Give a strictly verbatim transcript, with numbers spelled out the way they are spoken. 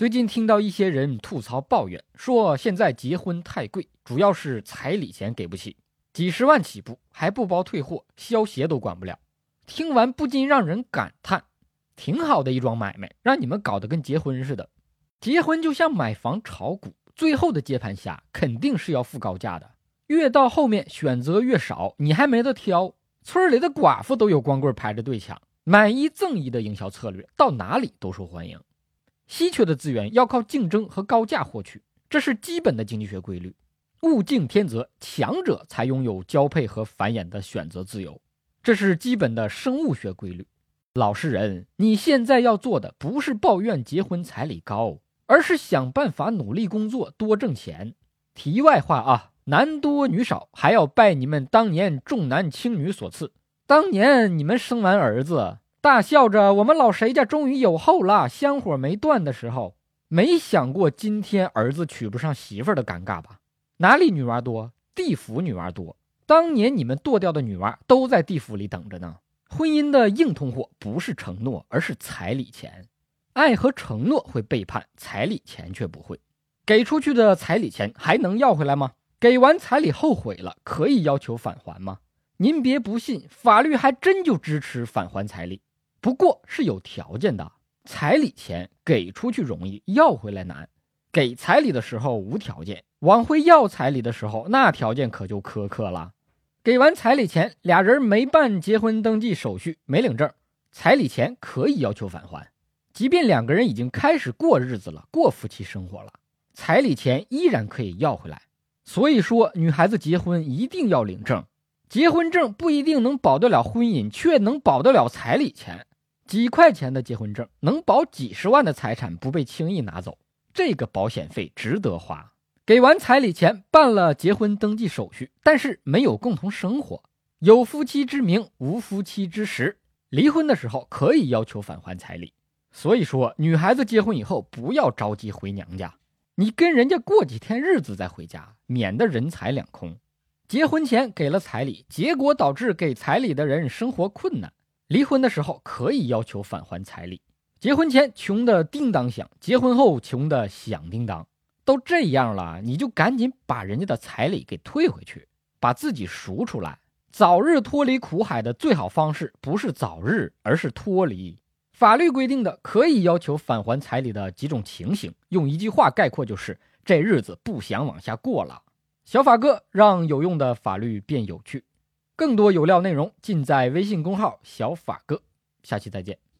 最近听到一些人吐槽抱怨，说现在结婚太贵，主要是彩礼钱给不起，几十万起步，还不包退货，消协都管不了。听完不禁让人感叹，挺好的一桩买卖，让你们搞得跟结婚似的。结婚就像买房炒股，最后的接盘侠肯定是要付高价的，越到后面选择越少，你还没得挑，村里的寡妇都有光棍排着队抢，买一赠一的营销策略到哪里都受欢迎。稀缺的资源要靠竞争和高价获取，这是基本的经济学规律。物竞天择，强者才拥有交配和繁衍的选择自由，这是基本的生物学规律。老实人，你现在要做的不是抱怨结婚彩礼高，而是想办法努力工作多挣钱。题外话啊，男多女少还要拜你们当年重男轻女所赐。当年你们生完儿子大笑着我们老谁家终于有后了，香火没断的时候，没想过今天儿子娶不上媳妇的尴尬吧？哪里女娃多？地府女娃多。当年你们剁掉的女娃都在地府里等着呢。婚姻的硬通货不是承诺，而是彩礼钱。爱和承诺会背叛，彩礼钱却不会。给出去的彩礼钱还能要回来吗？给完彩礼后悔了，可以要求返还吗？您别不信，法律还真就支持返还彩礼，不过是有条件的。彩礼钱给出去容易，要回来难。给彩礼的时候无条件，往回要彩礼的时候，那条件可就苛刻了。给完彩礼钱，俩人没办结婚登记手续，没领证，彩礼钱可以要求返还。即便两个人已经开始过日子了，过夫妻生活了，彩礼钱依然可以要回来。所以说，女孩子结婚一定要领证。结婚证不一定能保得了婚姻，却能保得了彩礼钱。几块钱的结婚证能保几十万的财产不被轻易拿走，这个保险费值得花。给完彩礼钱，办了结婚登记手续，但是没有共同生活，有夫妻之名，无夫妻之实，离婚的时候可以要求返还彩礼。所以说，女孩子结婚以后不要着急回娘家，你跟人家过几天日子再回家，免得人财两空。结婚前给了彩礼，结果导致给彩礼的人生活困难，离婚的时候可以要求返还彩礼。结婚前穷的叮当响，结婚后穷的响叮当。都这样了，你就赶紧把人家的彩礼给退回去，把自己赎出来。早日脱离苦海的最好方式不是早日，而是脱离。法律规定的可以要求返还彩礼的几种情形，用一句话概括就是：这日子不想往下过了。小法哥让有用的法律变有趣。更多有料内容尽在微信公号小法哥。下期再见。